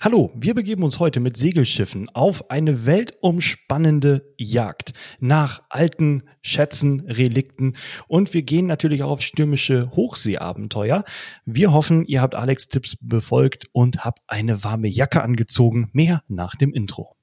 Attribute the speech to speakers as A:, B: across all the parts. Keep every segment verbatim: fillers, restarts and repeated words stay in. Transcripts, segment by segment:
A: Hallo, wir begeben uns heute mit Segelschiffen auf eine weltumspannende Jagd nach alten Schätzen, Relikten und wir gehen natürlich auch auf stürmische Hochseeabenteuer. Wir hoffen, ihr habt Alex' Tipps befolgt und habt eine warme Jacke angezogen. Mehr nach dem Intro.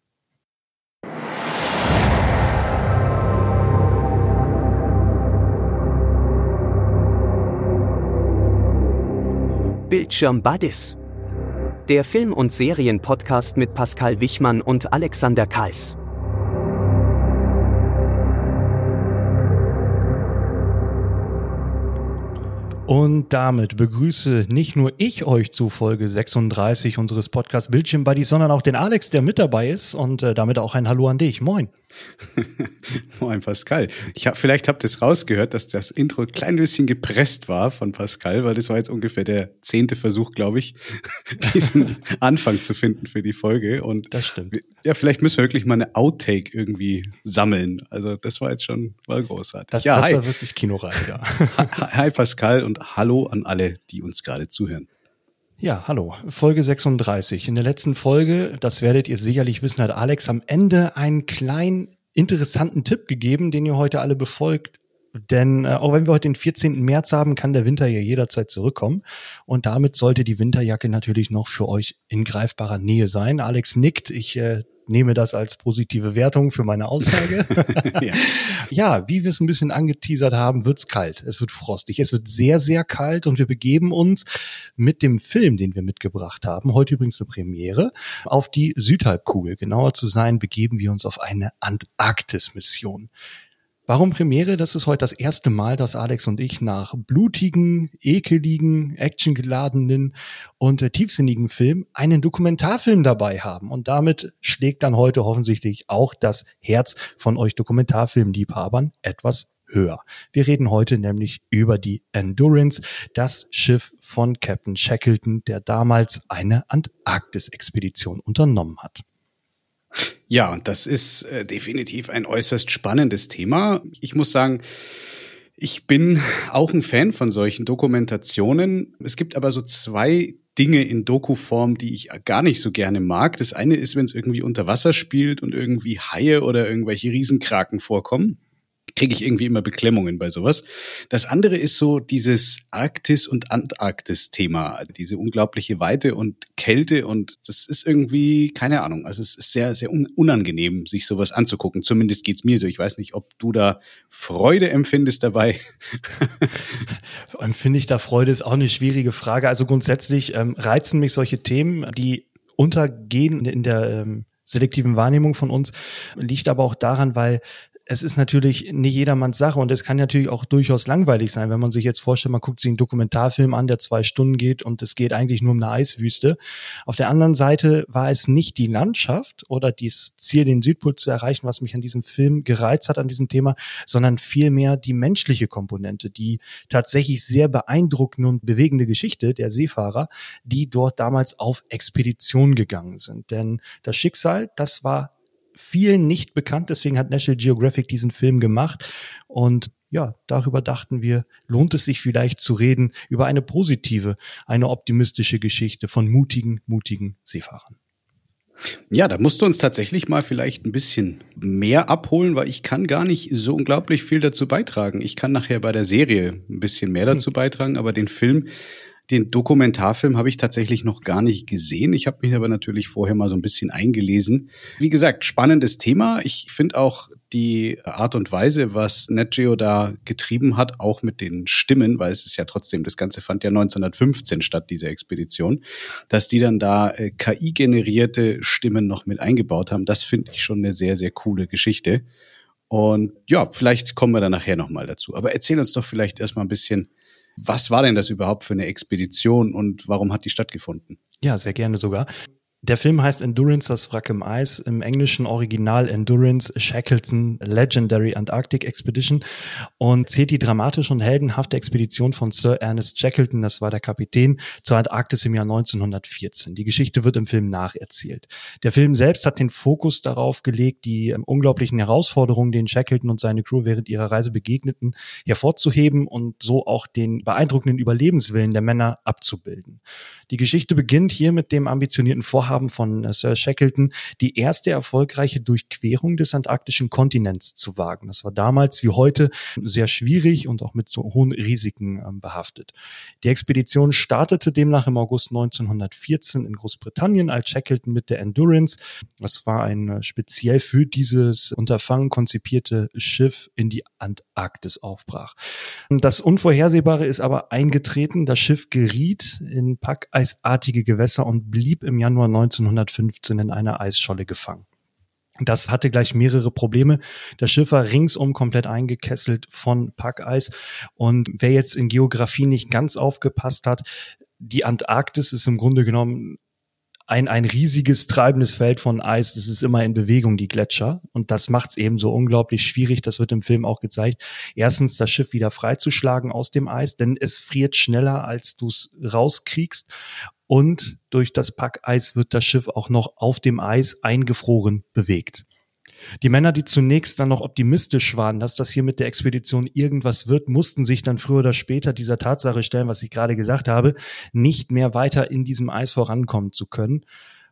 B: Bildschirm Buddies. Der Film- und Serien-Podcast mit Pascal Wichmann und Alexander Kais.
A: Und damit begrüße nicht nur ich euch zu Folge sechsunddreißig unseres Podcasts Bildschirm Buddies, sondern auch den Alex, der mit dabei ist und äh, damit auch ein Hallo an dich. Moin.
C: Moin Pascal. Ich hab, vielleicht habt ihr es rausgehört, dass das Intro ein klein bisschen gepresst war von Pascal, weil das war jetzt ungefähr der zehnte Versuch, glaube ich, diesen Anfang zu finden für die Folge. Und
A: das stimmt.
C: Ja, vielleicht müssen wir wirklich mal eine Outtake irgendwie sammeln. Also das war jetzt schon mal großartig.
A: Das,
C: ja,
A: das
C: hi.
A: war wirklich Kinoreiniger.
C: Hi Pascal und hallo an alle, die uns gerade zuhören.
A: Ja, hallo. Folge sechsunddreißig. In der letzten Folge, das werdet ihr sicherlich wissen, hat Alex am Ende einen kleinen interessanten Tipp gegeben, den ihr heute alle befolgt. Denn äh, auch wenn wir heute den vierzehnten März haben, kann der Winter ja jederzeit zurückkommen. Und damit sollte die Winterjacke natürlich noch für euch in greifbarer Nähe sein. Alex nickt. Ich äh, nehme das als positive Wertung für meine Aussage. ja. ja, wie wir es ein bisschen angeteasert haben, wird's kalt. Es wird frostig. Es wird sehr, sehr kalt und wir begeben uns mit dem Film, den wir mitgebracht haben, heute übrigens eine Premiere, auf die Südhalbkugel. Genauer zu sein, begeben wir uns auf eine Antarktis-Mission. Warum Premiere? Das ist heute das erste Mal, dass Alex und ich nach blutigen, ekeligen, actiongeladenen und äh, tiefsinnigen Film einen Dokumentarfilm dabei haben. Und damit schlägt dann heute hoffentlich auch das Herz von euch Dokumentarfilmliebhabern etwas höher. Wir reden heute nämlich über die Endurance, das Schiff von Captain Shackleton, der damals eine Antarktis-Expedition unternommen hat.
C: Ja, und das ist äh, definitiv ein äußerst spannendes Thema. Ich muss sagen, ich bin auch ein Fan von solchen Dokumentationen. Es gibt aber so zwei Dinge in Doku-Form, die ich gar nicht so gerne mag. Das eine ist, wenn es irgendwie unter Wasser spielt und irgendwie Haie oder irgendwelche Riesenkraken vorkommen. Kriege ich irgendwie immer Beklemmungen bei sowas. Das andere ist so dieses Arktis- und Antarktis-Thema, diese unglaubliche Weite und Kälte und das ist irgendwie, keine Ahnung, also es ist sehr, sehr unangenehm, sich sowas anzugucken. Zumindest geht's mir so. Ich weiß nicht, ob du da Freude empfindest dabei.
A: Empfinde ich da Freude, ist auch eine schwierige Frage. Also grundsätzlich ähm, reizen mich solche Themen, die untergehen in der ähm, selektiven Wahrnehmung von uns, liegt aber auch daran, weil es ist natürlich nicht jedermanns Sache und es kann natürlich auch durchaus langweilig sein, wenn man sich jetzt vorstellt, man guckt sich einen Dokumentarfilm an, der zwei Stunden geht und es geht eigentlich nur um eine Eiswüste. Auf der anderen Seite war es nicht die Landschaft oder das Ziel, den Südpol zu erreichen, was mich an diesem Film gereizt hat, an diesem Thema, sondern vielmehr die menschliche Komponente, die tatsächlich sehr beeindruckende und bewegende Geschichte der Seefahrer, die dort damals auf Expedition gegangen sind. Denn das Schicksal, das war vielen nicht bekannt, deswegen hat National Geographic diesen Film gemacht und ja, darüber dachten wir, lohnt es sich vielleicht zu reden über eine positive, eine optimistische Geschichte von mutigen, mutigen Seefahrern.
C: Ja, da musst du uns tatsächlich mal vielleicht ein bisschen mehr abholen, weil ich kann gar nicht so unglaublich viel dazu beitragen. Ich kann nachher bei der Serie ein bisschen mehr dazu beitragen, aber den Film Den Dokumentarfilm habe ich tatsächlich noch gar nicht gesehen. Ich habe mich aber natürlich vorher mal so ein bisschen eingelesen. Wie gesagt, spannendes Thema. Ich finde auch die Art und Weise, was Nat Geo da getrieben hat, auch mit den Stimmen, weil es ist ja trotzdem, das Ganze fand ja neunzehnhundertfünfzehn statt, diese Expedition, dass die dann da äh, K I-generierte Stimmen noch mit eingebaut haben. Das finde ich schon eine sehr, sehr coole Geschichte. Und ja, vielleicht kommen wir da nachher nochmal dazu. Aber erzähl uns doch vielleicht erstmal ein bisschen, was war denn das überhaupt für eine Expedition und warum hat die stattgefunden?
A: Ja, sehr gerne sogar. Der Film heißt Endurance, das Wrack im Eis, im englischen Original Endurance, Shackleton Legendary Antarctic Expedition und zählt die dramatische und heldenhafte Expedition von Sir Ernest Shackleton, das war der Kapitän, zur Antarktis im Jahr neunzehnhundertvierzehn. Die Geschichte wird im Film nacherzählt. Der Film selbst hat den Fokus darauf gelegt, die ähm, unglaublichen Herausforderungen, denen Shackleton und seine Crew während ihrer Reise begegneten, hervorzuheben und so auch den beeindruckenden Überlebenswillen der Männer abzubilden. Die Geschichte beginnt hier mit dem ambitionierten Vorhaben, Vorhaben von äh, Sir Shackleton, die erste erfolgreiche Durchquerung des antarktischen Kontinents zu wagen. Das war damals wie heute sehr schwierig und auch mit so hohen Risiken äh, behaftet. Die Expedition startete demnach im August neunzehnhundertvierzehn in Großbritannien als Shackleton mit der Endurance. Das war ein äh, speziell für dieses Unterfangen konzipierte Schiff in die Antarktis aufbrach. Das Unvorhersehbare ist aber eingetreten. Das Schiff geriet in packeisartige Gewässer und blieb im Januar neunzehnhundertfünfzehn in einer Eisscholle gefangen. Das hatte gleich mehrere Probleme. Das Schiff war ringsum komplett eingekesselt von Packeis. Und wer jetzt in Geografie nicht ganz aufgepasst hat, die Antarktis ist im Grunde genommen ein, ein riesiges treibendes Feld von Eis. Das ist immer in Bewegung, die Gletscher. Und das macht es eben so unglaublich schwierig. Das wird im Film auch gezeigt. Erstens, das Schiff wieder freizuschlagen aus dem Eis, denn es friert schneller, als du es rauskriegst. Und durch das Packeis wird das Schiff auch noch auf dem Eis eingefroren bewegt. Die Männer, die zunächst dann noch optimistisch waren, dass das hier mit der Expedition irgendwas wird, mussten sich dann früher oder später dieser Tatsache stellen, was ich gerade gesagt habe, nicht mehr weiter in diesem Eis vorankommen zu können.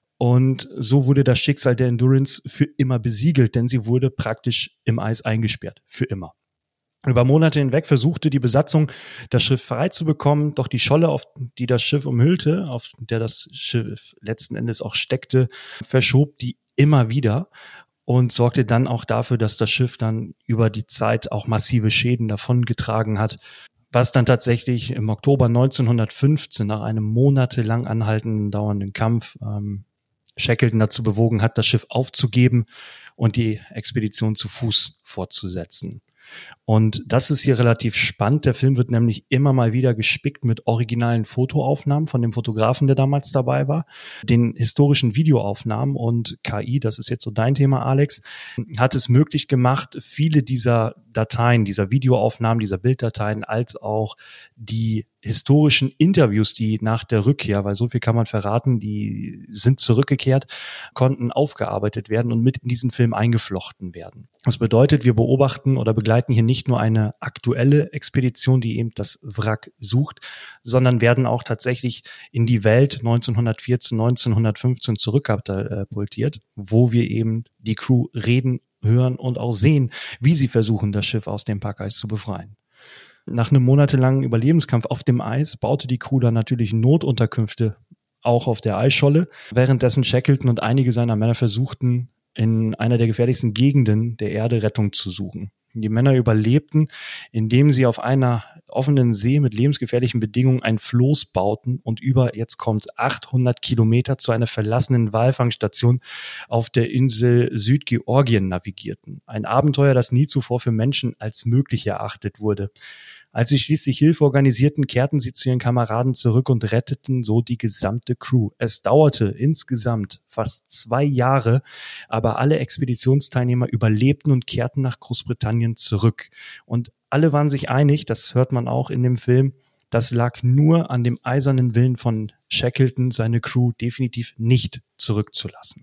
A: Und so wurde das Schicksal der Endurance für immer besiegelt, denn sie wurde praktisch im Eis eingesperrt, für immer. Über Monate hinweg versuchte die Besatzung, das Schiff frei zu bekommen, doch die Scholle, auf die das Schiff umhüllte, auf der das Schiff letzten Endes auch steckte, verschob die immer wieder und sorgte dann auch dafür, dass das Schiff dann über die Zeit auch massive Schäden davongetragen hat, was dann tatsächlich im Oktober neunzehnhundertfünfzehn nach einem monatelang anhaltenden, dauernden Kampf ähm, Shackleton dazu bewogen hat, das Schiff aufzugeben und die Expedition zu Fuß fortzusetzen. Und das ist hier relativ spannend. Der Film wird nämlich immer mal wieder gespickt mit originalen Fotoaufnahmen von dem Fotografen, der damals dabei war, den historischen Videoaufnahmen, und K I, das ist jetzt so dein Thema, Alex, hat es möglich gemacht, viele dieser Dateien, dieser Videoaufnahmen, dieser Bilddateien, als auch die historischen Interviews, die nach der Rückkehr, weil so viel kann man verraten, die sind zurückgekehrt, konnten aufgearbeitet werden und mit in diesen Film eingeflochten werden. Das bedeutet, wir beobachten oder begleiten hier nicht nur eine aktuelle Expedition, die eben das Wrack sucht, sondern werden auch tatsächlich in die Welt neunzehnhundertvierzehn, neunzehnhundertfünfzehn zurückkatapultiert, wo wir eben die Crew reden, hören und auch sehen, wie sie versuchen, das Schiff aus dem Packeis zu befreien. Nach einem monatelangen Überlebenskampf auf dem Eis baute die Crew dann natürlich Notunterkünfte auch auf der Eisscholle, währenddessen Shackleton und einige seiner Männer versuchten, in einer der gefährlichsten Gegenden der Erde Rettung zu suchen. Die Männer überlebten, indem sie auf einer offenen See mit lebensgefährlichen Bedingungen ein Floß bauten und über, jetzt kommt's, achthundert Kilometer zu einer verlassenen Walfangstation auf der Insel Südgeorgien navigierten. Ein Abenteuer, das nie zuvor für Menschen als möglich erachtet wurde. Als sie schließlich Hilfe organisierten, kehrten sie zu ihren Kameraden zurück und retteten so die gesamte Crew. Es dauerte insgesamt fast zwei Jahre, aber alle Expeditionsteilnehmer überlebten und kehrten nach Großbritannien zurück. Und alle waren sich einig, das hört man auch in dem Film, das lag nur an dem eisernen Willen von Shackleton, seine Crew definitiv nicht zurückzulassen.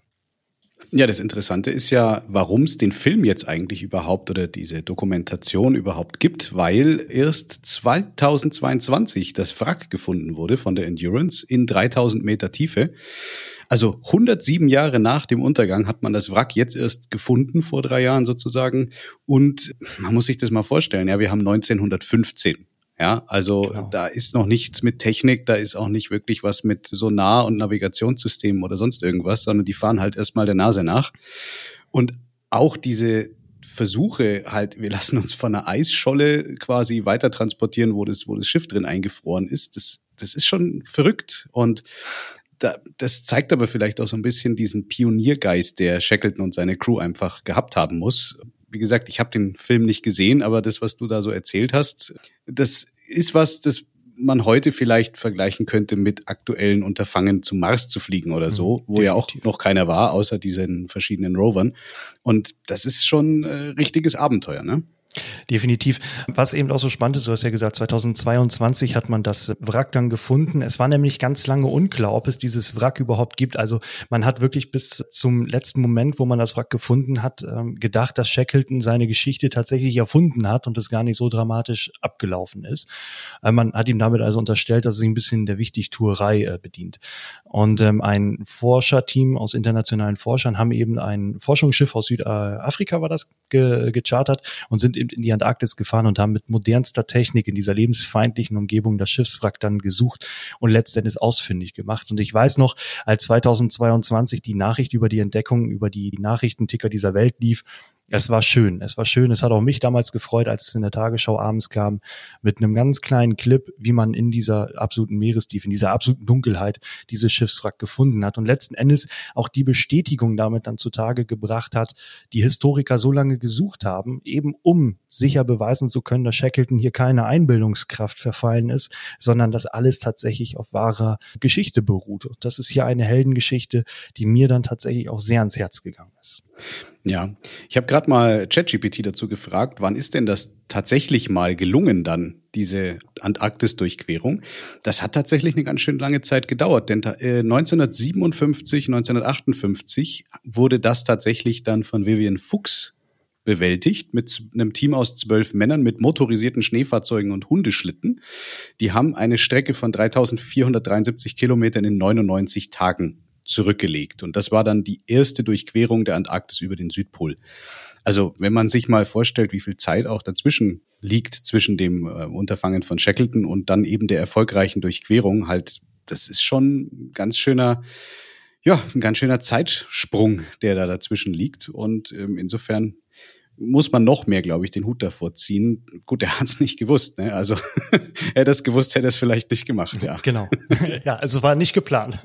C: Ja, das Interessante ist ja, warum es den Film jetzt eigentlich überhaupt oder diese Dokumentation überhaupt gibt, weil erst zweitausendzweiundzwanzig das Wrack gefunden wurde von der Endurance in dreitausend Meter Tiefe. Also hundertsieben Jahre nach dem Untergang hat man das Wrack jetzt erst gefunden, vor drei Jahren sozusagen. Und man muss sich das mal vorstellen, ja, wir haben neunzehnhundertfünfzehn. Ja, also genau. Da ist noch nichts mit Technik, da ist auch nicht wirklich was mit Sonar- und Navigationssystemen oder sonst irgendwas, sondern die fahren halt erstmal der Nase nach. Und auch diese Versuche halt, wir lassen uns von einer Eisscholle quasi weiter transportieren, wo das, wo das Schiff drin eingefroren ist, das, das ist schon verrückt. Und da, das zeigt aber vielleicht auch so ein bisschen diesen Pioniergeist, der Shackleton und seine Crew einfach gehabt haben muss. Wie gesagt, ich habe den Film nicht gesehen, aber das, was du da so erzählt hast, das ist was, das man heute vielleicht vergleichen könnte mit aktuellen Unterfangen zum Mars zu fliegen oder so, mhm, wo definitiv. Ja auch noch keiner war, außer diesen verschiedenen Rovern. Und das ist schon äh, richtiges Abenteuer, ne?
A: Definitiv. Was eben auch so spannend ist, du hast ja gesagt, zweitausendzweiundzwanzig hat man das Wrack dann gefunden. Es war nämlich ganz lange unklar, ob es dieses Wrack überhaupt gibt. Also man hat wirklich bis zum letzten Moment, wo man das Wrack gefunden hat, gedacht, dass Shackleton seine Geschichte tatsächlich erfunden hat und es gar nicht so dramatisch abgelaufen ist. Man hat ihm damit also unterstellt, dass er sich ein bisschen der Wichtigtuerei bedient. Und ein Forscherteam aus internationalen Forschern haben eben ein Forschungsschiff aus Südafrika, war das, ge- gechartert und sind eben in die Antarktis gefahren und haben mit modernster Technik in dieser lebensfeindlichen Umgebung das Schiffswrack dann gesucht und letztendlich ausfindig gemacht. Und ich weiß noch, als zweitausendzweiundzwanzig die Nachricht über die Entdeckung, über die Nachrichtenticker dieser Welt lief, es war schön, es war schön. Es hat auch mich damals gefreut, als es in der Tagesschau abends kam, mit einem ganz kleinen Clip, wie man in dieser absoluten Meerestiefe, in dieser absoluten Dunkelheit dieses Schiffswrack gefunden hat. Und letzten Endes auch die Bestätigung damit dann zutage gebracht hat, die Historiker so lange gesucht haben, eben um sicher beweisen zu können, dass Shackleton hier keine Einbildungskraft verfallen ist, sondern dass alles tatsächlich auf wahrer Geschichte beruht. Und das ist hier eine Heldengeschichte, die mir dann tatsächlich auch sehr ans Herz gegangen ist.
C: Ja, ich habe gerade mal ChatGPT dazu gefragt, wann ist denn das tatsächlich mal gelungen dann, diese Antarktis-Durchquerung? Das hat tatsächlich eine ganz schön lange Zeit gedauert, denn äh, neunzehnhundertsiebenundfünfzig, neunzehnhundertachtundfünfzig wurde das tatsächlich dann von Vivian Fuchs bewältigt mit einem Team aus zwölf Männern mit motorisierten Schneefahrzeugen und Hundeschlitten. Die haben eine Strecke von dreitausendvierhundertdreiundsiebzig Kilometern in neunundneunzig Tagen zurückgelegt. Und das war dann die erste Durchquerung der Antarktis über den Südpol. Also wenn man sich mal vorstellt, wie viel Zeit auch dazwischen liegt, zwischen dem äh, Unterfangen von Shackleton und dann eben der erfolgreichen Durchquerung, halt, das ist schon ein ganz schöner, ja, ein ganz schöner Zeitsprung, der da dazwischen liegt. Und ähm, insofern muss man noch mehr, glaube ich, den Hut davor ziehen. Gut, er hat es nicht gewusst, ne? Also hätte er es gewusst, hätte er es vielleicht nicht gemacht, ja.
A: Genau. Ja, also war nicht geplant.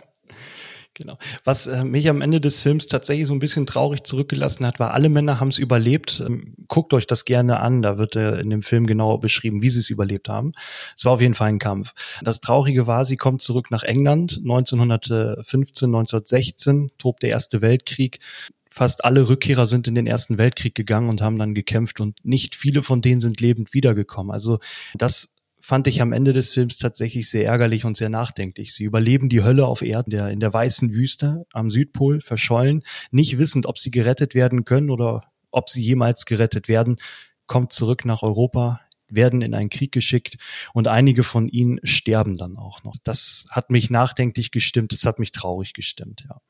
A: Genau. Was äh, mich am Ende des Films tatsächlich so ein bisschen traurig zurückgelassen hat, war, alle Männer haben es überlebt. Ähm, guckt euch das gerne an, da wird äh, in dem Film genau beschrieben, wie sie es überlebt haben. Es war auf jeden Fall ein Kampf. Das Traurige war, sie kommt zurück nach England. neunzehnhundertfünfzehn, neunzehnhundertsechzehn tobt der Erste Weltkrieg. Fast alle Rückkehrer sind in den Ersten Weltkrieg gegangen und haben dann gekämpft und nicht viele von denen sind lebend wiedergekommen. Also das fand ich am Ende des Films tatsächlich sehr ärgerlich und sehr nachdenklich. Sie überleben die Hölle auf Erden, der, in der weißen Wüste am Südpol, verschollen, nicht wissend, ob sie gerettet werden können oder ob sie jemals gerettet werden, kommt zurück nach Europa, werden in einen Krieg geschickt und einige von ihnen sterben dann auch noch. Das hat mich nachdenklich gestimmt, das hat mich traurig gestimmt, ja.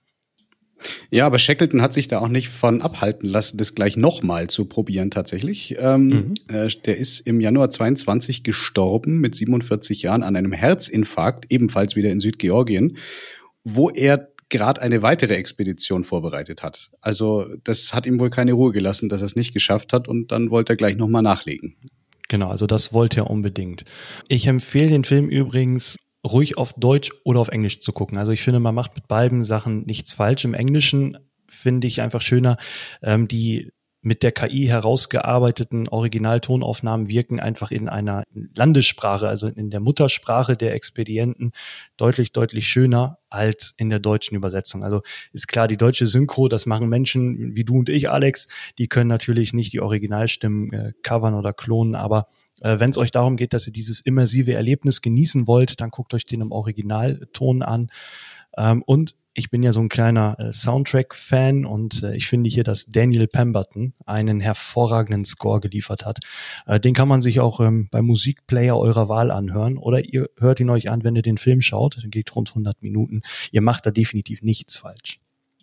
C: Ja, aber Shackleton hat sich da auch nicht von abhalten lassen, das gleich nochmal zu probieren tatsächlich. Ähm, mhm. äh, der ist im Januar zweiundzwanzig gestorben mit siebenundvierzig Jahren an einem Herzinfarkt, ebenfalls wieder in Südgeorgien, wo er gerade eine weitere Expedition vorbereitet hat. Also das hat ihm wohl keine Ruhe gelassen, dass er es nicht geschafft hat und dann wollte er gleich nochmal nachlegen.
A: Genau, also das wollte er unbedingt. Ich empfehle den Film übrigens ruhig auf Deutsch oder auf Englisch zu gucken. Also ich finde, man macht mit beiden Sachen nichts falsch. Im Englischen finde ich einfach schöner, ähm, die mit der K I herausgearbeiteten Originaltonaufnahmen wirken einfach in einer Landessprache, also in der Muttersprache der Expedienten, deutlich, deutlich schöner als in der deutschen Übersetzung. Also ist klar, die deutsche Synchro, das machen Menschen wie du und ich, Alex, die können natürlich nicht die Originalstimmen äh, covern oder klonen, aber äh, wenn es euch darum geht, dass ihr dieses immersive Erlebnis genießen wollt, dann guckt euch den im Originalton an. Ähm, und ich bin ja so ein kleiner äh, Soundtrack-Fan und äh, ich finde hier, dass Daniel Pemberton einen hervorragenden Score geliefert hat. Äh, den kann man sich auch ähm, beim Musikplayer eurer Wahl anhören oder ihr hört ihn euch an, wenn ihr den Film schaut. Der geht rund hundert Minuten. Ihr macht da definitiv nichts falsch.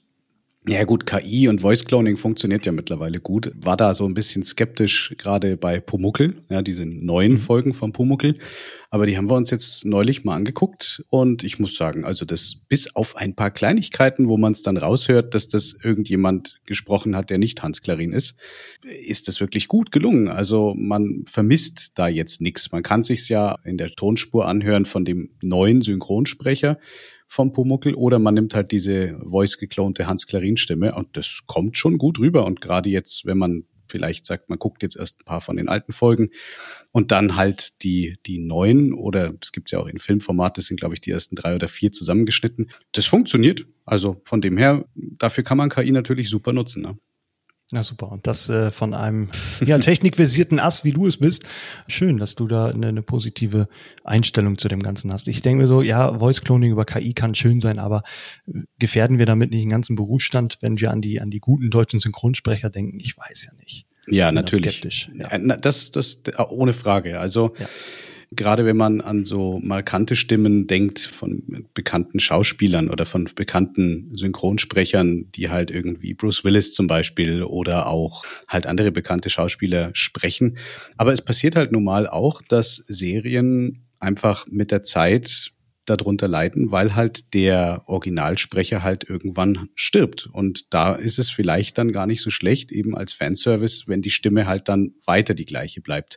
C: Ja gut, K I und Voice Cloning funktioniert ja mittlerweile gut. War da so ein bisschen skeptisch, gerade bei Pumuckl, ja, diese neuen mhm. Folgen von Pumuckl. Aber die haben wir uns jetzt neulich mal angeguckt und ich muss sagen, also das bis auf ein paar Kleinigkeiten, wo man es dann raushört, dass das irgendjemand gesprochen hat, der nicht Hans Klarin ist, ist das wirklich gut gelungen. Also man vermisst da jetzt nichts. Man kann sich's ja in der Tonspur anhören von dem neuen Synchronsprecher vom Pumuckl oder man nimmt halt diese voice-geklonte Hans-Klarin-Stimme und das kommt schon gut rüber. Und gerade jetzt, wenn man vielleicht sagt, man guckt jetzt erst ein paar von den alten Folgen und dann halt die die neuen oder es gibt's ja auch in Filmformat, das sind glaube ich die ersten drei oder vier zusammengeschnitten. Das funktioniert. Also von dem her, dafür kann man K I natürlich super nutzen, ne?
A: Na super. Und das äh, von einem ja, technikversierten Ass, wie du es bist. Schön, dass du da eine, eine positive Einstellung zu dem Ganzen hast. Ich denke mir so, ja, Voice Cloning über K I kann schön sein, aber gefährden wir damit nicht den ganzen Berufsstand, wenn wir an die an die guten deutschen Synchronsprecher denken? Ich weiß ja nicht.
C: Ja, natürlich.
A: Skeptisch. Ja.
C: Das, das, ohne Frage. Also, ja. Gerade wenn man an so markante Stimmen denkt von bekannten Schauspielern oder von bekannten Synchronsprechern, die halt irgendwie Bruce Willis zum Beispiel oder auch halt andere bekannte Schauspieler sprechen. Aber es passiert halt nun mal auch, dass Serien einfach mit der Zeit darunter leiden, weil halt der Originalsprecher halt irgendwann stirbt. Und da ist es vielleicht dann gar nicht so schlecht, eben als Fanservice, wenn die Stimme halt dann weiter die gleiche bleibt.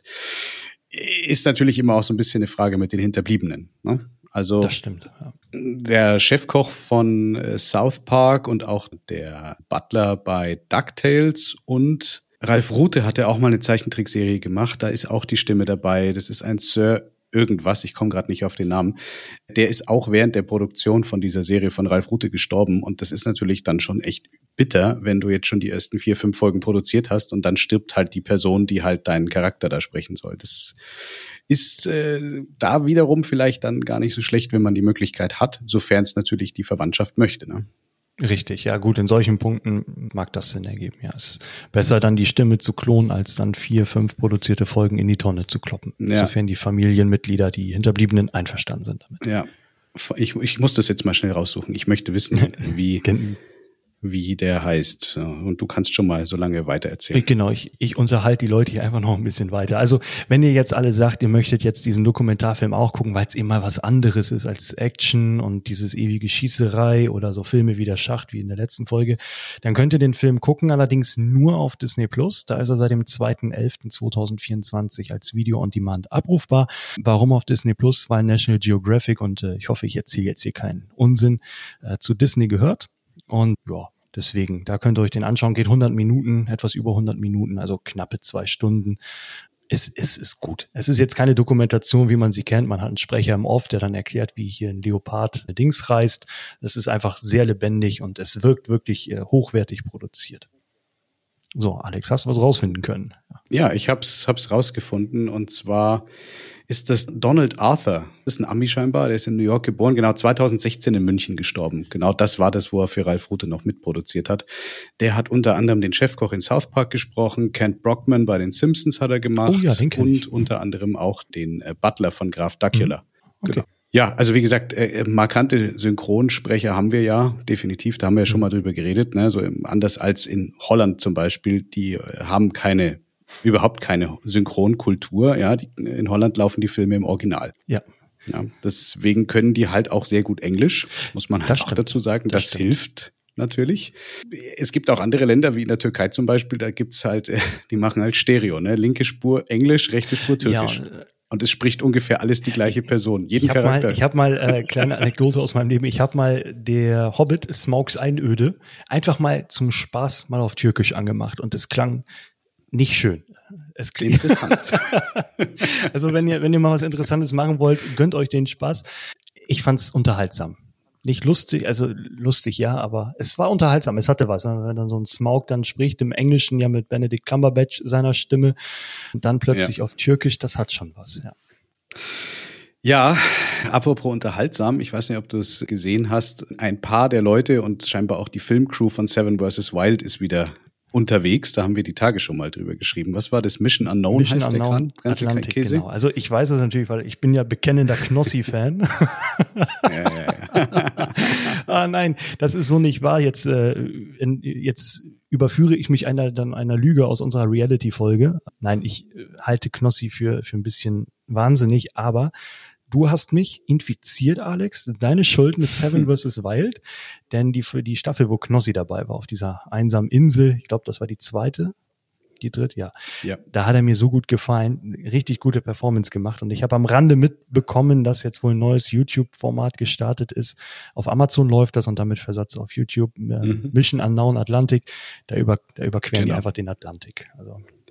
C: Ist natürlich immer auch so ein bisschen eine Frage mit den Hinterbliebenen, ne? Also
A: das stimmt, ja.
C: Der Chefkoch von äh, South Park und auch der Butler bei DuckTales und Ralf Rute hat ja auch mal eine Zeichentrickserie gemacht. Da ist auch die Stimme dabei. Das ist ein Sir irgendwas, ich komme gerade nicht auf den Namen. Der ist auch während der Produktion von dieser Serie von Ralf Rute gestorben. Und das ist natürlich dann schon echt bitter, wenn du jetzt schon die ersten vier, fünf Folgen produziert hast und dann stirbt halt die Person, die halt deinen Charakter da sprechen soll. Das ist äh, da wiederum vielleicht dann gar nicht so schlecht, wenn man die Möglichkeit hat, sofern es natürlich die Verwandtschaft möchte, ne?
A: Richtig, ja gut, in solchen Punkten mag das Sinn ergeben. Ja, es ist besser dann die Stimme zu klonen, als dann vier, fünf produzierte Folgen in die Tonne zu kloppen. Ja. Sofern die Familienmitglieder, die Hinterbliebenen, einverstanden sind damit.
C: Ja, ich, ich muss das jetzt mal schnell raussuchen. Ich möchte wissen, wie... wie der heißt. So, und du kannst schon mal so lange weiter erzählen.
A: Genau, ich, ich unterhalte die Leute hier einfach noch ein bisschen weiter. Also wenn ihr jetzt alle sagt, ihr möchtet jetzt diesen Dokumentarfilm auch gucken, weil es eben mal was anderes ist als Action und dieses ewige Schießerei oder so Filme wie der Schacht, wie in der letzten Folge, dann könnt ihr den Film gucken, allerdings nur auf Disney Plus. Da ist er seit dem zweiten elften zweitausendvierundzwanzig als Video on Demand abrufbar. Warum auf Disney Plus? Weil National Geographic, und äh, ich hoffe, ich erzähle jetzt hier keinen Unsinn, äh, zu Disney gehört. Und ja, deswegen, da könnt ihr euch den anschauen. Geht hundert Minuten, etwas über hundert Minuten, also knappe zwei Stunden. Es, es ist gut. Es ist jetzt keine Dokumentation, wie man sie kennt. Man hat einen Sprecher im Off, der dann erklärt, wie hier ein Leopard eine Dings reißt. Es ist einfach sehr lebendig und es wirkt wirklich äh, hochwertig produziert. So, Alex, hast du was rausfinden können?
C: Ja, ich hab's, hab's rausgefunden, und zwar ist das Donald Arthur. Das ist ein Ami scheinbar, der ist in New York geboren, genau zweitausendsechzehn in München gestorben. Genau das war das, wo er für Ralf Rute noch mitproduziert hat. Der hat unter anderem den Chefkoch in South Park gesprochen, Kent Brockman bei den Simpsons hat er gemacht,
A: oh ja, den kenn ich.
C: Und unter anderem auch den äh, Butler von Graf Dracula.
A: Mhm. Okay.
C: Genau. Ja, also wie gesagt, äh, markante Synchronsprecher haben wir ja, definitiv, da haben wir ja schon mal drüber geredet, ne? So anders als in Holland zum Beispiel, die äh, haben keine überhaupt keine Synchronkultur, ja, die, in Holland laufen die Filme im Original.
A: Ja.
C: Ja, deswegen können die halt auch sehr gut Englisch, muss man halt auch dazu sagen, das, das hilft natürlich. Es gibt auch andere Länder, wie in der Türkei zum Beispiel, da gibt's halt, die machen halt Stereo, ne, linke Spur Englisch, rechte Spur Türkisch. Ja, und es spricht ungefähr alles die gleiche Person, jeden
A: ich hab
C: Charakter.
A: Mal, ich habe mal, äh, kleine Anekdote aus meinem Leben, ich habe mal der Hobbit Smaugs Einöde einfach mal zum Spaß mal auf Türkisch angemacht und es klang nicht schön. Es klingt interessant. Also wenn ihr, wenn ihr mal was Interessantes machen wollt, gönnt euch den Spaß. Ich fand's unterhaltsam. Nicht lustig, also lustig ja, aber es war unterhaltsam. Es hatte was. Wenn dann so ein Smaug dann spricht, im Englischen ja mit Benedict Cumberbatch seiner Stimme und dann plötzlich ja. auf Türkisch, das hat schon was, ja.
C: Ja, apropos unterhaltsam, ich weiß nicht, ob du es gesehen hast, ein paar der Leute und scheinbar auch die Filmcrew von Seven versus. Wild ist wieder unterwegs, da haben wir die Tage schon mal drüber geschrieben. Was war das? Mission Unknown
A: Mission
C: heißt
A: Unknown,
C: der ganze
A: Atlantik,
C: Käse?
A: Genau. Also ich weiß es natürlich, weil ich bin ja bekennender Knossi-Fan.
C: ja, ja, ja.
A: ah nein, das ist so nicht wahr. Jetzt, äh, in, jetzt überführe ich mich einer dann einer Lüge aus unserer Reality-Folge. Nein, ich äh, halte Knossi für für ein bisschen wahnsinnig, aber du hast mich infiziert, Alex. Deine Schuld mit Seven versus. Wild. Denn die für die Staffel, wo Knossi dabei war, auf dieser einsamen Insel, ich glaube, das war die zweite, die dritte, ja. ja. Da hat er mir so gut gefallen, richtig gute Performance gemacht. Und ich habe am Rande mitbekommen, dass jetzt wohl ein neues YouTube-Format gestartet ist. Auf Amazon läuft das und damit Versatz auf YouTube. Äh, mhm. Mission Unknown Atlantik. Da, über, da überqueren genau. die einfach den Atlantik. Also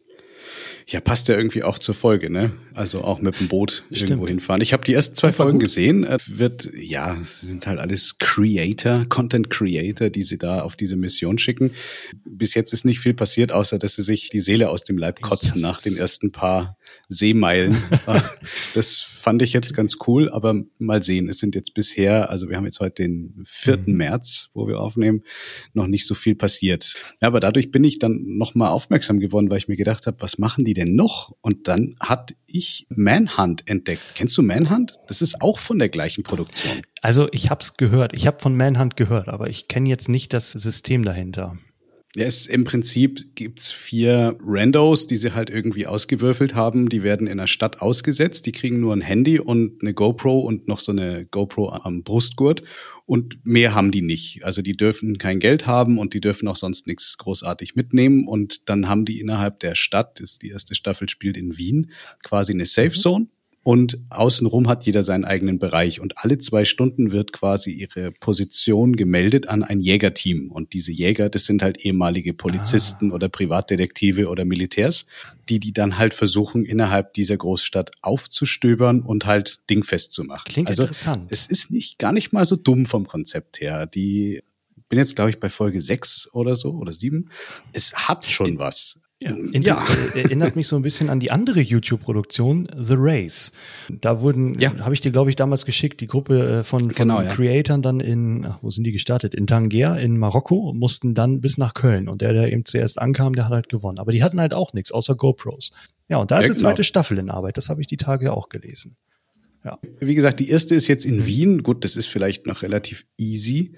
C: Ja, passt ja irgendwie auch zur Folge, ne? Also auch mit dem Boot
A: Stimmt.
C: irgendwo hinfahren. Ich habe die ersten zwei Folgen
A: gut.
C: gesehen. Äh, Wird, ja, es sind halt alles Creator, Content Creator, die sie da auf diese Mission schicken. Bis jetzt ist nicht viel passiert, außer dass sie sich die Seele aus dem Leib kotzen
A: Yes.
C: nach den ersten paar Seemeilen. Das fand ich jetzt ganz cool, aber mal sehen. Es sind jetzt bisher, also wir haben jetzt heute den vierten
A: Mhm.
C: März, wo wir aufnehmen, noch nicht so viel passiert. Ja, aber dadurch bin ich dann nochmal aufmerksam geworden, weil ich mir gedacht habe, was machen die denn noch? Und dann hatte ich Manhunt entdeckt. Kennst du Manhunt? Das ist auch von der gleichen Produktion.
A: Also ich habe es gehört. Ich habe von Manhunt gehört, aber ich kenne jetzt nicht das System dahinter.
C: Ja, es im Prinzip gibt's vier Randos, die sie halt irgendwie ausgewürfelt haben. Die werden in einer Stadt ausgesetzt. Die kriegen nur ein Handy und eine GoPro und noch so eine GoPro am Brustgurt. Und mehr haben die nicht. Also die dürfen kein Geld haben und die dürfen auch sonst nichts großartig mitnehmen. Und dann haben die innerhalb der Stadt, das ist die erste Staffel spielt in Wien, quasi eine Safe Zone. Und außenrum hat jeder seinen eigenen Bereich. Und alle zwei Stunden wird quasi ihre Position gemeldet an ein Jägerteam. Und diese Jäger, das sind halt ehemalige Polizisten ah. oder Privatdetektive oder Militärs, die die dann halt versuchen, innerhalb dieser Großstadt aufzustöbern und halt dingfest zu machen.
A: Klingt
C: also,
A: interessant.
C: Es ist nicht gar nicht mal so dumm vom Konzept her. Die bin jetzt, glaube ich, bei Folge sechs oder so oder sieben. Es hat schon was.
A: Ja, ja. Äh, erinnert mich so ein bisschen an die andere YouTube-Produktion, The Race. Da wurden, ja. habe ich dir, glaube ich, damals geschickt, die Gruppe von, von
C: genau, ja.
A: Creatoren dann in, ach, wo sind die gestartet? In Tanger, in Marokko, mussten dann bis nach Köln. Und der, der eben zuerst ankam, der hat halt gewonnen. Aber die hatten halt auch nichts, außer GoPros. Ja, und da ist ja, eine genau. zweite Staffel in Arbeit. Das habe ich die Tage auch gelesen. Ja.
C: Wie gesagt, die erste ist jetzt in Wien. Gut, das ist vielleicht noch relativ easy,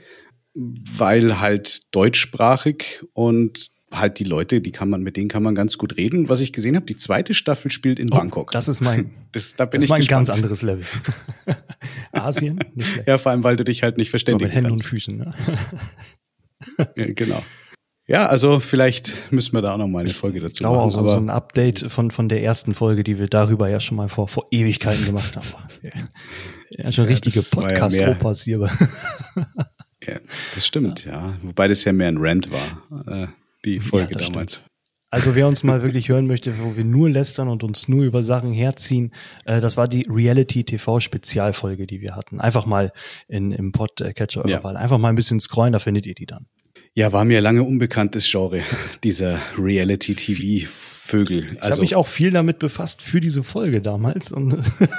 C: weil halt deutschsprachig und halt die Leute, die kann man, mit denen kann man ganz gut reden. Was ich gesehen habe, die zweite Staffel spielt in
A: oh,
C: Bangkok.
A: Das ist mein,
C: das, da bin
A: das
C: ich
A: ist mein
C: gespannt.
A: ganz anderes Level. Asien? Nicht schlecht.
C: Ja, vor allem, weil du dich halt nicht verständigen
A: kannst. Mit Händen
C: kannst.
A: und Füßen, ne?
C: Ja, genau. Ja, also vielleicht müssen wir da auch noch mal eine Folge dazu
A: ich glaube
C: machen.
A: auch so, so ein Update von, von der ersten Folge, die wir darüber ja schon mal vor, vor Ewigkeiten gemacht haben. Ja, schon ja, richtige Podcast-Opas hier.
C: Ja, das stimmt, ja. ja. Wobei das ja mehr ein Rant war, äh, die Folge ja, damals.
A: Stimmt. Also wer uns mal wirklich hören möchte, wo wir nur lästern und uns nur über Sachen herziehen, äh, das war die Reality-T V-Spezialfolge, die wir hatten. Einfach mal in, im Podcatcher eurer
C: ja.
A: Wahl. Einfach mal ein bisschen scrollen, da findet ihr die dann.
C: Ja, war mir lange unbekanntes Genre, dieser Reality-T V-Vögel.
A: Ich also, habe mich auch viel damit befasst für diese Folge damals. Und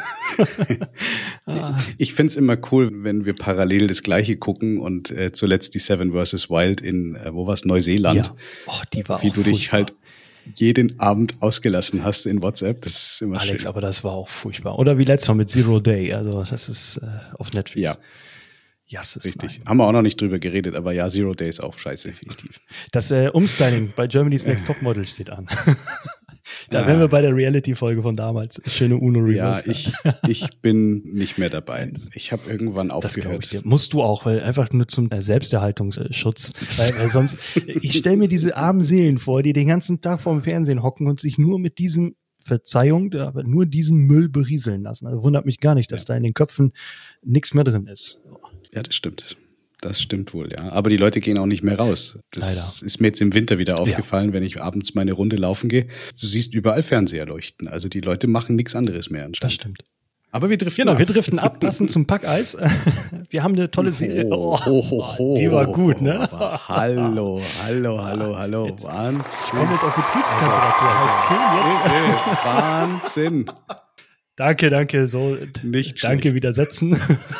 C: ich find's immer cool, wenn wir parallel das Gleiche gucken und äh, zuletzt die Seven versus. Wild in, äh, wo war's, Neuseeland. Ja.
A: Oh, die war
C: Wie
A: auch
C: du dich
A: furchtbar.
C: halt jeden Abend ausgelassen hast in WhatsApp. Das ist immer
A: Alex,
C: schön.
A: aber das war auch furchtbar. Oder wie letztes Mal mit Zero Day. Also das ist äh, auf Netflix.
C: Ja.
A: Yes, ist
C: Richtig.
A: Nein.
C: Haben wir auch noch nicht drüber geredet, aber ja, Zero Day ist auch scheiße.
A: Definitiv. Das äh, Umstyling bei Germany's Next Topmodel steht an. Da ja. wären wir bei der Reality-Folge von damals. Schöne Uno-Reverse.
C: Ja, ich, ich bin nicht mehr dabei. Ich habe irgendwann aufgehört.
A: Das ich dir. Musst du auch, weil einfach nur zum äh, Selbsterhaltungsschutz. weil, weil sonst, ich stelle mir diese armen Seelen vor, die den ganzen Tag vorm Fernsehen hocken und sich nur mit diesem, Verzeihung, aber nur diesem Müll berieseln lassen. Also wundert mich gar nicht, dass ja. da in den Köpfen nichts mehr drin ist.
C: Ja, das stimmt. Das stimmt wohl, ja. Aber die Leute gehen auch nicht mehr raus. Das
A: Leider.
C: ist mir jetzt im Winter wieder aufgefallen,
A: ja.
C: wenn ich abends meine Runde laufen gehe. Du siehst überall Fernseher leuchten. Also die Leute machen nichts anderes mehr anscheinend.
A: Das stimmt.
C: Aber wir driften
A: Genau,
C: ab.
A: wir driften ab, lassen zum Packeis. Wir haben eine tolle Serie.
C: Oh, oh, oh, oh,
A: die war gut, ne?
C: Aber hallo, hallo, hallo, hallo.
A: Jetzt
C: Wahnsinn.
A: kommen wir jetzt auf Betriebstemperatur.
C: Also, Wahnsinn.
A: Danke, danke, so.
C: Nicht
A: danke,
C: schlecht.
A: widersetzen.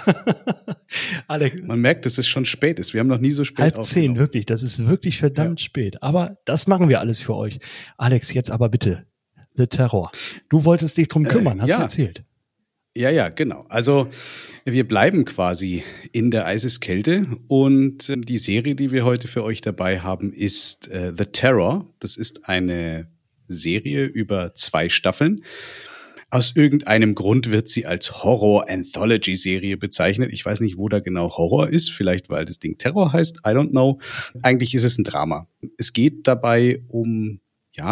A: Alex,
C: man merkt, dass es schon spät ist. Wir haben noch nie so spät
A: halb zehn, wirklich. Das ist wirklich verdammt ja. spät. Aber das machen wir alles für euch. Alex, jetzt aber bitte. The Terror. Du wolltest dich drum kümmern, äh, hast
C: ja.
A: du erzählt.
C: Ja, ja, genau. Also wir bleiben quasi in der Eiseskälte und äh, die Serie, die wir heute für euch dabei haben, ist äh, The Terror. Das ist eine Serie über zwei Staffeln. Aus irgendeinem Grund wird sie als Horror-Anthology-Serie bezeichnet. Ich weiß nicht, wo da genau Horror ist. Vielleicht, weil das Ding Terror heißt. I don't know. Eigentlich ist es ein Drama. Es geht dabei um, ja,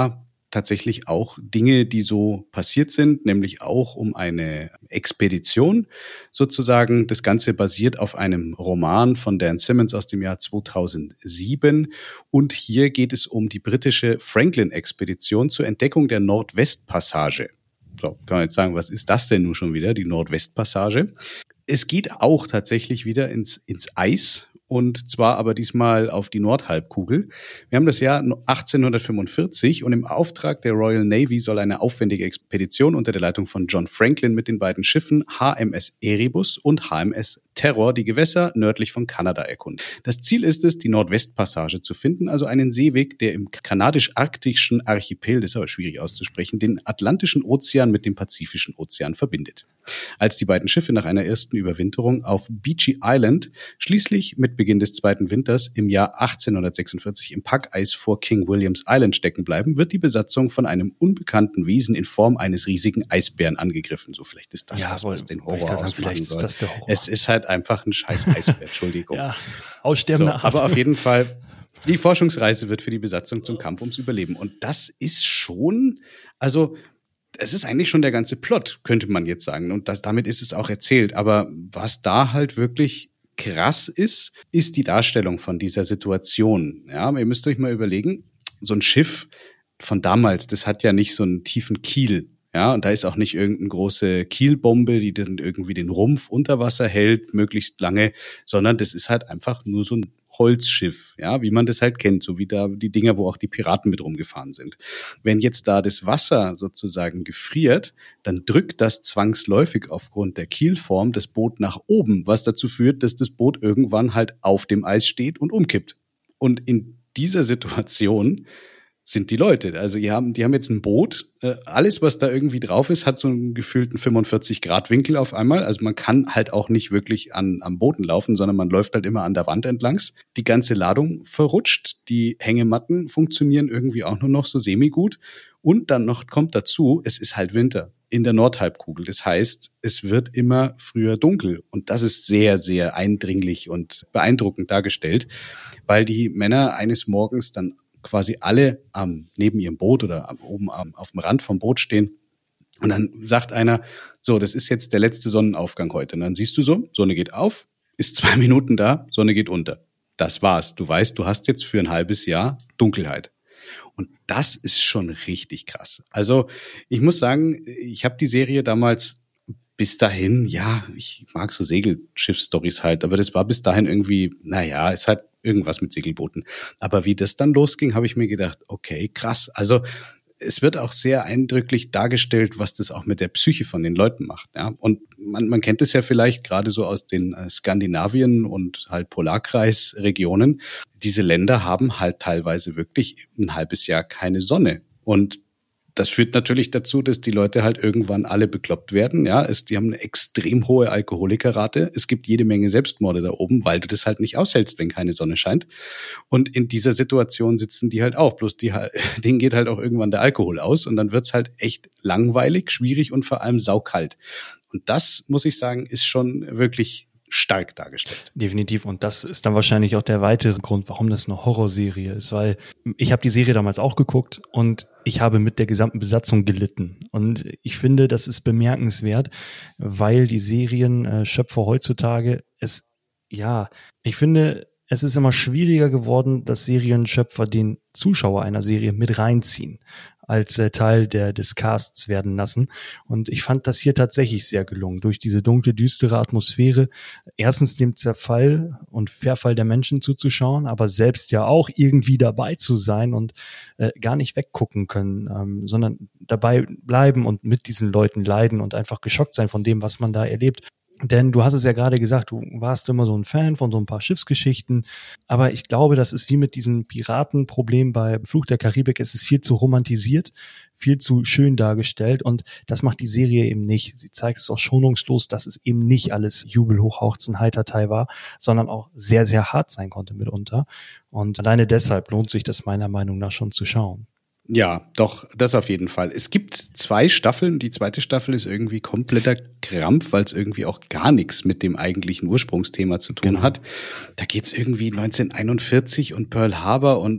C: tatsächlich auch Dinge, die so passiert sind, nämlich auch um eine Expedition sozusagen. Das Ganze basiert auf einem Roman von Dan Simmons aus dem Jahr zweitausendsieben. Und hier geht es um die britische Franklin-Expedition zur Entdeckung der Nordwestpassage. So, kann man jetzt sagen, was ist das denn nun schon wieder, die Nordwestpassage? Es geht auch tatsächlich wieder ins, ins Eis. Und zwar aber diesmal auf die Nordhalbkugel. Wir haben das Jahr achtzehnhundertfünfundvierzig und im Auftrag der Royal Navy soll eine aufwendige Expedition unter der Leitung von John Franklin mit den beiden Schiffen H M S Erebus und H M S Terror die Gewässer nördlich von Kanada erkunden. Das Ziel ist es, die Nordwestpassage zu finden, also einen Seeweg, der im kanadisch-arktischen Archipel, das ist aber schwierig auszusprechen, den Atlantischen Ozean mit dem Pazifischen Ozean verbindet. Als die beiden Schiffe nach einer ersten Überwinterung auf Beechy Island schließlich mit Beginn des zweiten Winters im Jahr achtzehnhundertsechsundvierzig im Packeis vor King Williams Island stecken bleiben, wird die Besatzung von einem unbekannten Wesen in Form eines riesigen Eisbären angegriffen. So, vielleicht ist das
A: ja,
C: das, was den
A: Horror
C: Horror
A: sagen, vielleicht
C: soll.
A: Ist das der Horror.
C: Es ist halt einfach ein scheiß Eisbär, Entschuldigung.
A: Ja, aussterbende
C: so, aber auf jeden Fall, die Forschungsreise wird für die Besatzung zum Kampf ums Überleben. Und das ist schon, also es ist eigentlich schon der ganze Plot, könnte man jetzt sagen. Und das, damit ist es auch erzählt. Aber was da halt wirklich krass ist, ist die Darstellung von dieser Situation. Ja, ihr müsst euch mal überlegen, so ein Schiff von damals, das hat ja nicht so einen tiefen Kiel. Ja, und da ist auch nicht irgendeine große Kielbombe, die dann irgendwie den Rumpf unter Wasser hält, möglichst lange, sondern das ist halt einfach nur so ein Holzschiff, ja, wie man das halt kennt, so wie da die Dinger, wo auch die Piraten mit rumgefahren sind. Wenn jetzt da das Wasser sozusagen gefriert, dann drückt das zwangsläufig aufgrund der Kielform das Boot nach oben, was dazu führt, dass das Boot irgendwann halt auf dem Eis steht und umkippt. Und in dieser Situation sind die Leute. Also die haben, die haben jetzt ein Boot. Äh, alles, was da irgendwie drauf ist, hat so einen gefühlten fünfundvierzig Grad Winkel auf einmal. Also man kann halt auch nicht wirklich an, am Boden laufen, sondern man läuft halt immer an der Wand entlangs. Die ganze Ladung verrutscht. Die Hängematten funktionieren irgendwie auch nur noch so semi-gut. Und dann noch kommt dazu, es ist halt Winter in der Nordhalbkugel. Das heißt, es wird immer früher dunkel. Und das ist sehr, sehr eindringlich und beeindruckend dargestellt, weil die Männer eines Morgens dann quasi alle ähm, neben ihrem Boot oder oben ähm, auf dem Rand vom Boot stehen. Und dann sagt einer, so, das ist jetzt der letzte Sonnenaufgang heute. Und dann siehst du so, Sonne geht auf, ist zwei Minuten da, Sonne geht unter. Das war's. Du weißt, du hast jetzt für ein halbes Jahr Dunkelheit. Und das ist schon richtig krass. Also ich muss sagen, ich habe die Serie damals bis dahin, ja, ich mag so Segelschiff-Stories halt, aber das war bis dahin irgendwie, naja, es hat irgendwas mit Segelbooten. Aber wie das dann losging, habe ich mir gedacht, okay, krass. Also es wird auch sehr eindrücklich dargestellt, was das auch mit der Psyche von den Leuten macht. Ja? Und man, man kennt es ja vielleicht gerade so aus den äh, Skandinavien und halt Polarkreisregionen. Diese Länder haben halt teilweise wirklich ein halbes Jahr keine Sonne. Und das führt natürlich dazu, dass die Leute halt irgendwann alle bekloppt werden. Ja, es, die haben eine extrem hohe Alkoholikerrate. Es gibt jede Menge Selbstmorde da oben, weil du das halt nicht aushältst, wenn keine Sonne scheint. Und in dieser Situation sitzen die halt auch. Bloß die, denen geht halt auch irgendwann der Alkohol aus und dann wird's halt echt langweilig, schwierig und vor allem saukalt. Und das, muss ich sagen, ist schon wirklich stark dargestellt.
A: Definitiv. Und das ist dann wahrscheinlich auch der weitere Grund, warum das eine Horrorserie ist, weil ich habe die Serie damals auch geguckt und ich habe mit der gesamten Besatzung gelitten. Und ich finde, das ist bemerkenswert, weil die Serienschöpfer heutzutage es, ja, ich finde, es ist immer schwieriger geworden, dass Serienschöpfer den Zuschauer einer Serie mit reinziehen, als äh, Teil der, des Casts werden lassen. Und ich fand das hier tatsächlich sehr gelungen, durch diese dunkle, düstere Atmosphäre, erstens dem Zerfall und Verfall der Menschen zuzuschauen, aber selbst ja auch irgendwie dabei zu sein und äh, gar nicht weggucken können, ähm, sondern dabei bleiben und mit diesen Leuten leiden und einfach geschockt sein von dem, was man da erlebt. Denn du hast es ja gerade gesagt, du warst immer so ein Fan von so ein paar Schiffsgeschichten, aber ich glaube, das ist wie mit diesem Piratenproblem bei Fluch der Karibik, es ist viel zu romantisiert, viel zu schön dargestellt und das macht die Serie eben nicht. Sie zeigt es auch schonungslos, dass es eben nicht alles Jubel, Hochjauchzen, Heitertei war, sondern auch sehr, sehr hart sein konnte mitunter und alleine deshalb lohnt sich das meiner Meinung nach schon zu schauen.
C: Ja, doch, das auf jeden Fall. Es gibt zwei Staffeln. Die zweite Staffel ist irgendwie kompletter Krampf, weil es irgendwie auch gar nichts mit dem eigentlichen Ursprungsthema zu tun genau. hat. Da geht's irgendwie neunzehnhunderteinundvierzig und Pearl Harbor und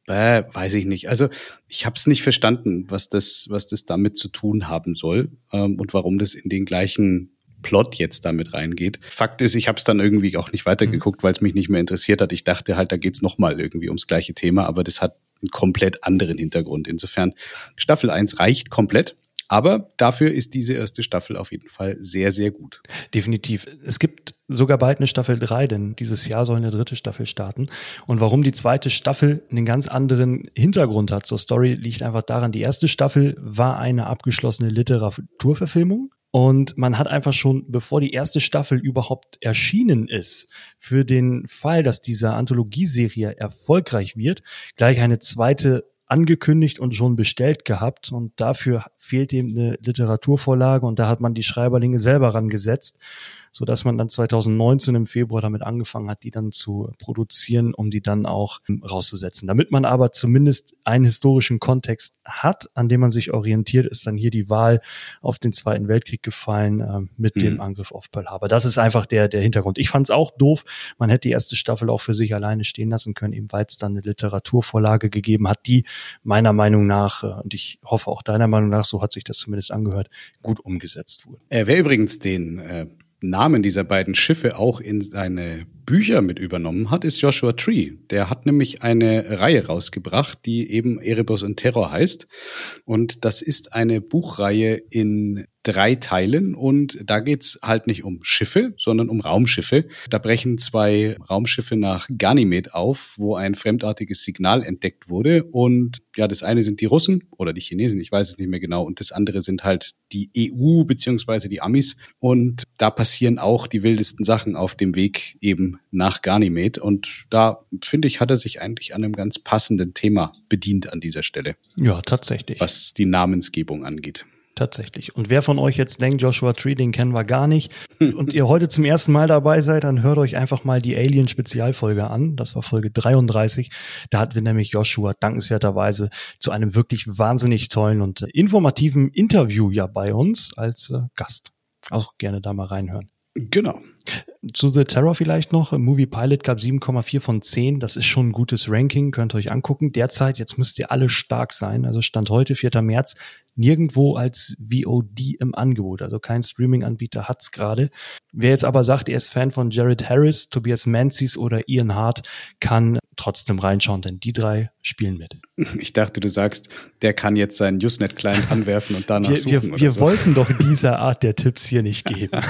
C: Bäh, weiß ich nicht. Also ich habe es nicht verstanden, was das, was das damit zu tun haben soll ähm, und warum das in den gleichen Plot jetzt damit reingeht. Fakt ist, ich habe es dann irgendwie auch nicht weitergeguckt, weil es mich nicht mehr interessiert hat. Ich dachte halt, da geht's nochmal irgendwie ums gleiche Thema, aber das hat einen komplett anderen Hintergrund. Insofern, Staffel eins reicht komplett. Aber dafür ist diese erste Staffel auf jeden Fall sehr, sehr gut.
A: Definitiv. Es gibt sogar bald eine Staffel drei, denn dieses Jahr soll eine dritte Staffel starten. Und warum die zweite Staffel einen ganz anderen Hintergrund hat zur Story, liegt einfach daran, die erste Staffel war eine abgeschlossene Literaturverfilmung. Und man hat einfach schon, bevor die erste Staffel überhaupt erschienen ist, für den Fall, dass diese Anthologieserie erfolgreich wird, gleich eine zweite angekündigt und schon bestellt gehabt. Und dafür fehlt eben eine Literaturvorlage und da hat man die Schreiberlinge selber rangesetzt, sodass man dann zwanzig neunzehn im Februar damit angefangen hat, die dann zu produzieren, um die dann auch rauszusetzen. Damit man aber zumindest einen historischen Kontext hat, an dem man sich orientiert, ist dann hier die Wahl auf den Zweiten Weltkrieg gefallen äh, mit mhm. dem Angriff auf Pearl Harbor. Das ist einfach der der Hintergrund. Ich fand es auch doof. Man hätte die erste Staffel auch für sich alleine stehen lassen können, eben weil es dann eine Literaturvorlage gegeben hat, die meiner Meinung nach, äh, und ich hoffe auch deiner Meinung nach, so hat sich das zumindest angehört, gut umgesetzt wurde.
C: Äh, wer übrigens den äh Namen dieser beiden Schiffe auch in seine Bücher mit übernommen hat, ist Joshua Tree. Der hat nämlich eine Reihe rausgebracht, die eben Erebus und Terror heißt. Und das ist eine Buchreihe in drei Teilen und da geht's halt nicht um Schiffe, sondern um Raumschiffe. Da brechen zwei Raumschiffe nach Ganymed auf, wo ein fremdartiges Signal entdeckt wurde und ja, das eine sind die Russen oder die Chinesen, ich weiß es nicht mehr genau, und das andere sind halt die E U beziehungsweise die Amis und da passieren auch die wildesten Sachen auf dem Weg eben nach Ganymed und da, finde ich, hat er sich eigentlich an einem ganz passenden Thema bedient an dieser Stelle.
A: Ja, tatsächlich.
C: Was die Namensgebung angeht.
A: Tatsächlich. Und wer von euch jetzt denkt, Joshua Tree, den kennen wir gar nicht, und ihr heute zum ersten Mal dabei seid, dann hört euch einfach mal die Alien-Spezialfolge an. Das war Folge dreiunddreißig. Da hatten wir nämlich Joshua dankenswerterweise zu einem wirklich wahnsinnig tollen und informativen Interview ja bei uns als äh, Gast. Auch gerne da mal reinhören.
C: Genau.
A: Zu The Terror vielleicht noch. Movie Pilot gab sieben Komma vier von zehn. Das ist schon ein gutes Ranking, könnt ihr euch angucken. Derzeit, jetzt müsst ihr alle stark sein. Also Stand heute, vierter März, nirgendwo als V O D im Angebot. Also kein Streaming-Anbieter hat's gerade. Wer jetzt aber sagt, er ist Fan von Jared Harris, Tobias Menzies oder Ian Hart, kann trotzdem reinschauen, denn die drei spielen mit.
C: Ich dachte, du sagst, der kann jetzt seinen Usenet-Client anwerfen und danach
A: wir,
C: suchen
A: wir,
C: oder
A: wir
C: so.
A: wollten doch diese Art der Tipps hier nicht geben.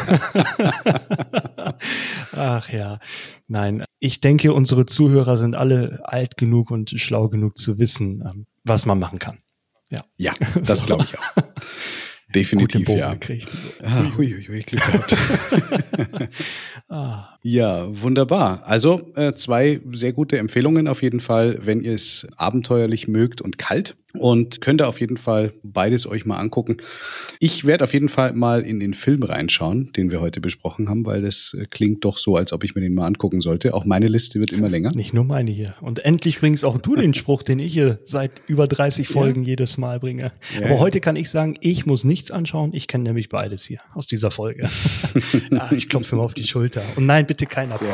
A: Ach ja, nein. Ich denke, unsere Zuhörer sind alle alt genug und schlau genug zu wissen, was man machen kann. Ja,
C: ja, das so. Glaube ich auch. Definitiv, ja.
A: Ah, hui, hui, hui, Glück gehabt.
C: ah. Ja, wunderbar. Also äh, zwei sehr gute Empfehlungen auf jeden Fall, wenn ihr es abenteuerlich mögt und kalt. Und könnt ihr auf jeden Fall beides euch mal angucken. Ich werde auf jeden Fall mal in den Film reinschauen, den wir heute besprochen haben, weil das äh, klingt doch so, als ob ich mir den mal angucken sollte. Auch meine Liste wird immer länger.
A: Nicht nur meine hier. Und endlich bringst auch du den Spruch, den ich hier seit über dreißig Folgen ja. jedes Mal bringe. Ja, Aber ja. heute kann ich sagen, ich muss nichts anschauen. Ich kenne nämlich beides hier aus dieser Folge. ja, ich klopfe mir auf die Schulter. Und nein, bitte kein Applaus.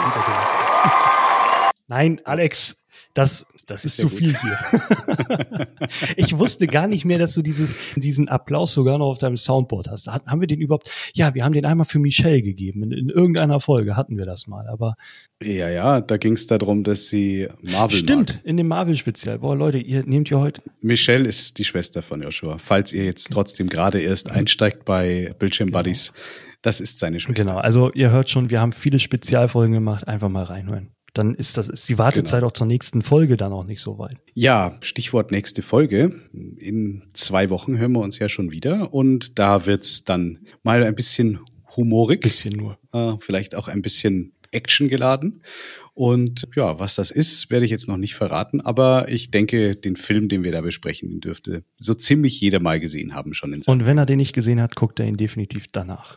A: Nein, Alex. Das, das ist zu viel hier. Ich wusste gar nicht mehr, dass du dieses, diesen Applaus sogar noch auf deinem Soundboard hast. Haben wir den überhaupt? Ja, wir haben den einmal für Michelle gegeben. In, in irgendeiner Folge hatten wir das mal, aber.
C: Ja, ja, da ging es darum, dass sie Marvel
A: Stimmt,
C: mag.
A: In dem Marvel-Spezial. Boah, Leute, ihr nehmt ja heute.
C: Michelle ist die Schwester von Joshua. Falls ihr jetzt trotzdem gerade erst einsteigt bei Bildschirm Buddies, genau. Das ist seine Schwester.
A: Genau, also ihr hört schon, wir haben viele Spezialfolgen gemacht. Einfach mal reinhören. Dann ist das, ist die Wartezeit genau. auch zur nächsten Folge dann auch nicht so weit.
C: Ja, Stichwort nächste Folge. In zwei Wochen hören wir uns ja schon wieder und da wird's dann mal ein bisschen humorig.
A: Bisschen nur.
C: Äh, vielleicht auch ein bisschen actiongeladen. Und ja, was das ist, werde ich jetzt noch nicht verraten, aber ich denke, den Film, den wir da besprechen, den dürfte so ziemlich jeder mal gesehen haben schon in seinem
A: Und wenn er den nicht gesehen hat, guckt er ihn definitiv danach.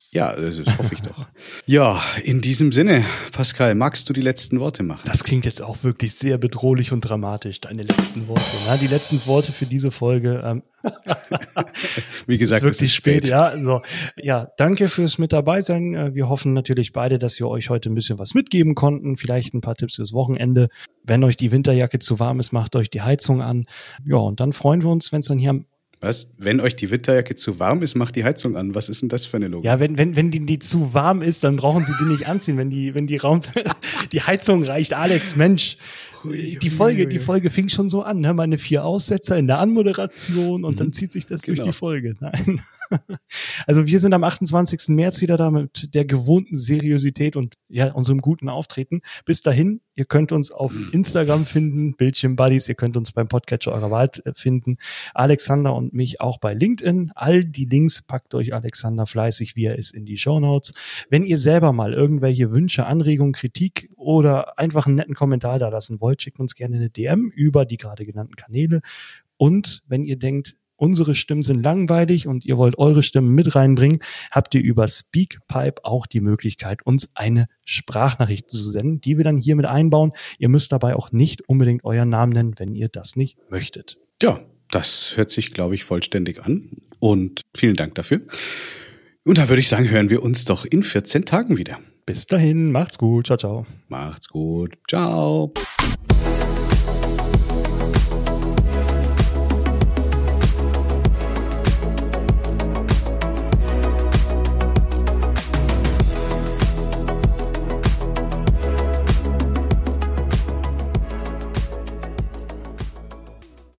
C: Ja, das hoffe ich doch. Ja, in diesem Sinne, Pascal, magst du die letzten Worte machen?
A: Das klingt jetzt auch wirklich sehr bedrohlich und dramatisch, deine letzten Worte. Ja, die letzten Worte für diese Folge. Ähm,
C: Wie gesagt,
A: es ist wirklich
C: es ist spät.
A: spät. Ja, so. Ja, danke fürs mit dabei sein. Wir hoffen natürlich beide, dass wir euch heute ein bisschen was mitgeben konnten. Vielleicht ein paar Tipps fürs Wochenende. Wenn euch die Winterjacke zu warm ist, macht euch die Heizung an. Ja, und dann freuen wir uns, wenn es dann hier am
C: Was? Wenn euch die Winterjacke zu warm ist, macht die Heizung an. Was ist denn das für eine Logik?
A: Ja, wenn, wenn, wenn die, die zu warm ist, dann brauchen sie die nicht anziehen. Wenn die, wenn die Raum, die Heizung reicht. Alex, Mensch, die Folge, die Folge fing schon so an, ne? Meine vier Aussetzer in der Anmoderation und mhm. dann zieht sich das genau. durch die Folge. Nein. Also wir sind am achtundzwanzigsten März wieder da mit der gewohnten Seriosität und ja, unserem guten Auftreten. Bis dahin, ihr könnt uns auf Instagram finden, Bildschirm Buddies, ihr könnt uns beim Podcatcher eurer Wahl finden. Alexander und mich auch bei LinkedIn. All die Links packt euch Alexander fleißig, wie er ist, in die Shownotes. Wenn ihr selber mal irgendwelche Wünsche, Anregungen, Kritik oder einfach einen netten Kommentar da lassen wollt, schickt uns gerne eine D M über die gerade genannten Kanäle. Und wenn ihr denkt, unsere Stimmen sind langweilig und ihr wollt eure Stimmen mit reinbringen, habt ihr über Speakpipe auch die Möglichkeit, uns eine Sprachnachricht zu senden, die wir dann hier mit einbauen. Ihr müsst dabei auch nicht unbedingt euren Namen nennen, wenn ihr das nicht möchtet.
C: Ja, das hört sich, glaube ich, vollständig an. Und vielen Dank dafür. Und da würde ich sagen, hören wir uns doch in vierzehn Tagen wieder.
A: Bis dahin, macht's gut. Ciao, ciao.
C: Macht's gut. Ciao.